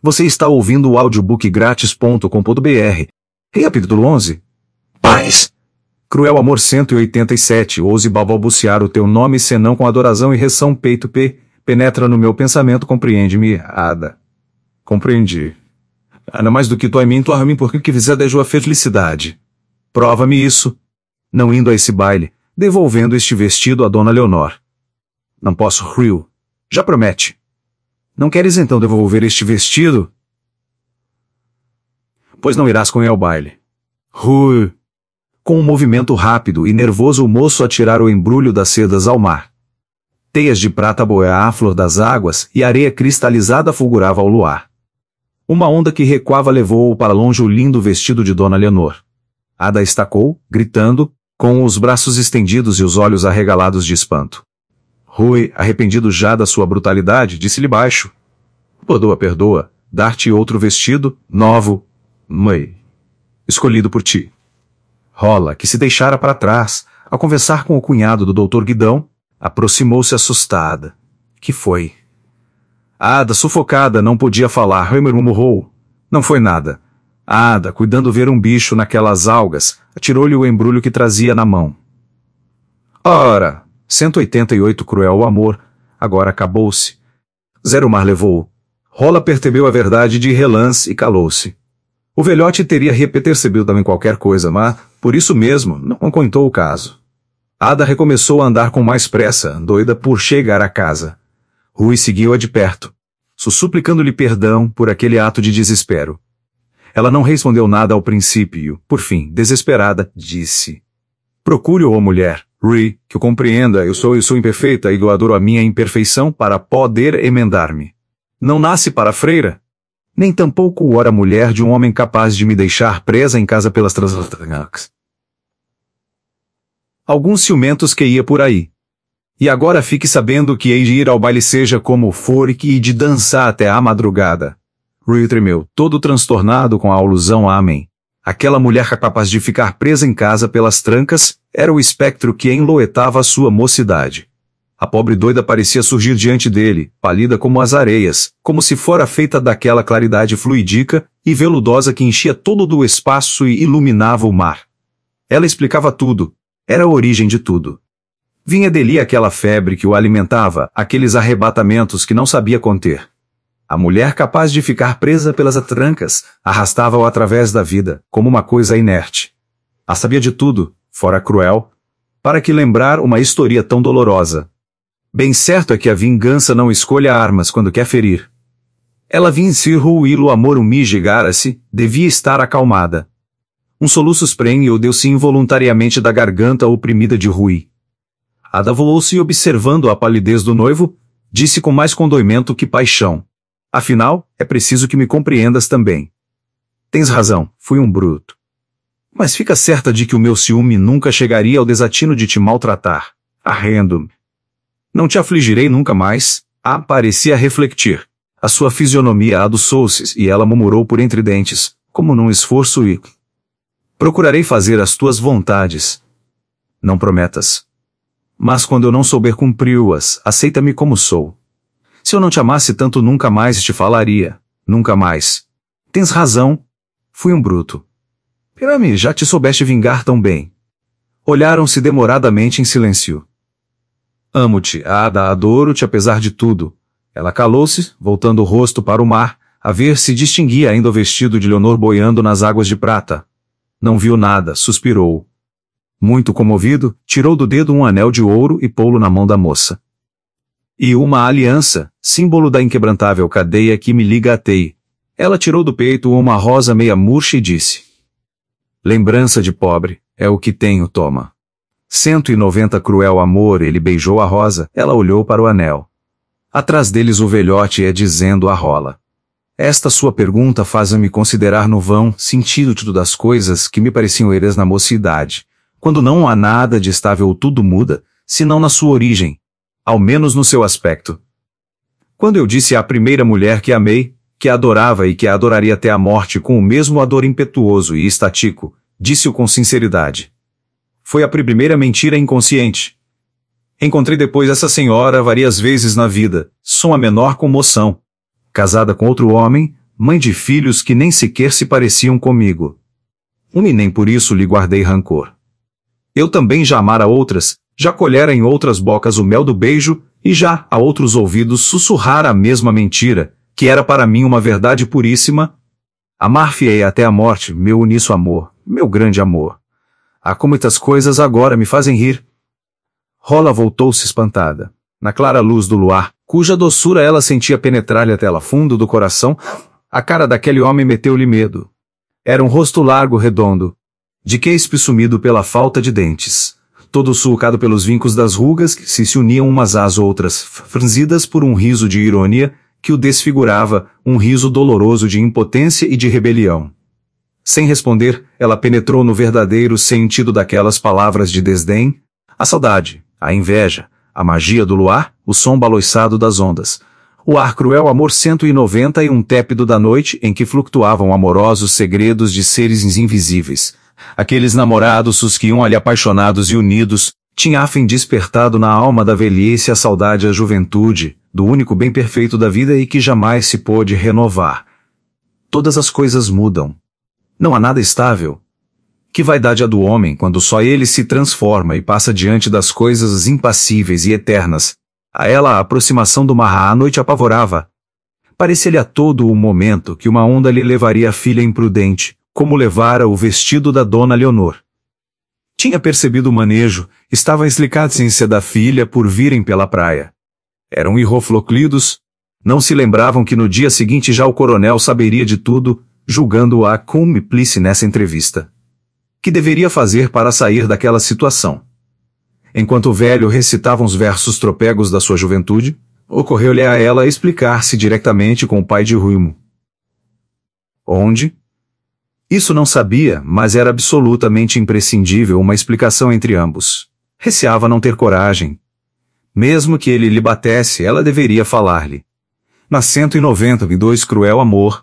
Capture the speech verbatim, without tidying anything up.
Você está ouvindo o audiobook grátis ponto com ponto br. Capítulo onze. Paz. Cruel amor cento e oitenta e sete. Ouse balbuciar o teu nome senão com adoração e reção peito p. Penetra no meu pensamento, compreende-me, Ada. Compreendi. Ana mais do que tu a mim, tu a mim porque que fizer da tua felicidade. Prova-me isso. Não indo a esse baile, devolvendo este vestido a Dona Leonor. Não posso, Rio. Já promete. Não queres então devolver este vestido? Pois não irás com ele ao baile. Hui. Com um movimento rápido e nervoso o moço atirar o embrulho das sedas ao mar. Teias de prata boiavam à flor das águas e areia cristalizada fulgurava ao luar. Uma onda que recuava levou para longe o lindo vestido de Dona Leonor. Ada estacou, gritando, com os braços estendidos e os olhos arregalados de espanto. Rui, arrependido já da sua brutalidade, disse-lhe baixo: Perdoa, perdoa, dar-te outro vestido, novo, mãe, escolhido por ti. Rola, que se deixara para trás, ao conversar com o cunhado do doutor Guidão, aproximou-se assustada. Que foi? Ada, sufocada, não podia falar, murmurou. Não foi nada. Ada, cuidando ver um bicho naquelas algas, atirou-lhe o embrulho que trazia na mão. Ora, cento e oitenta e oito cruel o amor, agora acabou-se. Zero mar levou. Rola percebeu a verdade de relance e calou-se. O velhote teria repercebido também qualquer coisa, mas, por isso mesmo, não contou o caso. Ada recomeçou a andar com mais pressa, doida por chegar a casa. Rui seguiu-a de perto, suplicando-lhe perdão por aquele ato de desespero. Ela não respondeu nada ao princípio, por fim, desesperada, disse: Procure-o, mulher, Rui, que o compreenda, eu sou eu sou imperfeita e eu adoro a minha imperfeição para poder emendar-me. Não nasce para freira? Nem tampouco ora mulher de um homem capaz de me deixar presa em casa pelas transações. Alguns ciumentos que ia por aí. E agora fique sabendo que hei de ir ao baile seja como for e que hei de dançar até a madrugada. Rui tremeu, todo transtornado com a alusão a Amém. Aquela mulher capaz de ficar presa em casa pelas trancas, era o espectro que enloetava a sua mocidade. A pobre doida parecia surgir diante dele, pálida como as areias, como se fora feita daquela claridade fluidica e veludosa que enchia todo o espaço e iluminava o mar. Ela explicava tudo, era a origem de tudo. Vinha dele aquela febre que o alimentava, aqueles arrebatamentos que não sabia conter. A mulher capaz de ficar presa pelas trancas, arrastava-o através da vida, como uma coisa inerte. A sabia de tudo, fora cruel, para que lembrar uma história tão dolorosa. Bem certo é que a vingança não escolha armas quando quer ferir. Ela vinha ruir o amor humilhara-se, devia estar acalmada. Um soluço espreme-o deu-se involuntariamente da garganta oprimida de Rui. Ada volou-se observando a palidez do noivo, disse com mais condoimento que paixão: Afinal, é preciso que me compreendas também. Tens razão, fui um bruto. Mas fica certa de que o meu ciúme nunca chegaria ao desatino de te maltratar. Arrendo-me. Não te afligirei nunca mais. Ah, parecia refletir. A sua fisionomia adoçou-se e ela murmurou por entre dentes, como num esforço e... Procurarei fazer as tuas vontades. Não prometas. Mas quando eu não souber cumpri-las, aceita-me como sou. Se eu não te amasse tanto nunca mais te falaria. Nunca mais. Tens razão. Fui um bruto. Pirami, já te soubeste vingar tão bem. Olharam-se demoradamente em silêncio. Amo-te, Ada, adoro-te apesar de tudo. Ela calou-se, voltando o rosto para o mar, a ver se distinguia ainda o vestido de Leonor boiando nas águas de prata. Não viu nada, suspirou. Muito comovido, tirou do dedo um anel de ouro e pô-lo na mão da moça. E uma aliança, símbolo da inquebrantável cadeia que me liga a Tei. Ela tirou do peito uma rosa meia murcha e disse: Lembrança de pobre, é o que tenho, toma. Cento e noventa cruel amor, ele beijou a rosa, ela olhou para o anel. Atrás deles o velhote é dizendo a rola: Esta sua pergunta faz-me considerar no vão sentido tudo das coisas que me pareciam eras na mocidade, quando não há nada de estável tudo muda, senão na sua origem, ao menos no seu aspecto. Quando eu disse à primeira mulher que amei, que a adorava e que a adoraria até a morte com o mesmo ador impetuoso e estático, disse-o com sinceridade. Foi a primeira mentira inconsciente. Encontrei depois essa senhora várias vezes na vida, som a menor comoção. Casada com outro homem, mãe de filhos que nem sequer se pareciam comigo. Um e nem por isso lhe guardei rancor. Eu também já amara outras, já colhera em outras bocas o mel do beijo, e já a outros ouvidos sussurrara a mesma mentira, que era para mim uma verdade puríssima. Amar-te-ei até a morte, meu uniço amor, meu grande amor. Ah, como muitas coisas agora me fazem rir. Rola voltou-se espantada. Na clara luz do luar, cuja doçura ela sentia penetrar-lhe até lá fundo do coração, a cara daquele homem meteu-lhe medo. Era um rosto largo, redondo, de queixo sumido pela falta de dentes, todo sulcado pelos vincos das rugas que se, se uniam umas às outras, franzidas por um riso de ironia que o desfigurava, um riso doloroso de impotência e de rebelião. Sem responder, ela penetrou no verdadeiro sentido daquelas palavras de desdém, a saudade, a inveja, a magia do luar, o som baloiçado das ondas, o ar cruel amor cento e noventa e um tépido da noite em que flutuavam amorosos segredos de seres invisíveis. Aqueles namorados os que iam ali apaixonados e unidos, tinha a fim despertado na alma da velhice a saudade à juventude, do único bem perfeito da vida e que jamais se pôde renovar. Todas as coisas mudam. Não há nada estável. Que vaidade a do homem quando só ele se transforma e passa diante das coisas impassíveis e eternas. A ela a aproximação do mar à noite apavorava. Parecia-lhe a todo o momento que uma onda lhe levaria a filha imprudente, como levara o vestido da dona Leonor. Tinha percebido o manejo, estava eslicado-se da filha por virem pela praia. Eram irrofloclidos, não se lembravam que no dia seguinte já o coronel saberia de tudo, julgando-a cúmplice nessa entrevista. Que deveria fazer para sair daquela situação? Enquanto o velho recitava uns versos tropegos da sua juventude, ocorreu-lhe a ela explicar-se diretamente com o pai de Ruimo. Onde? Isso não sabia, mas era absolutamente imprescindível uma explicação entre ambos. Receava não ter coragem. Mesmo que ele lhe batesse, ela deveria falar-lhe. Na cento e noventa e dois Cruel Amor,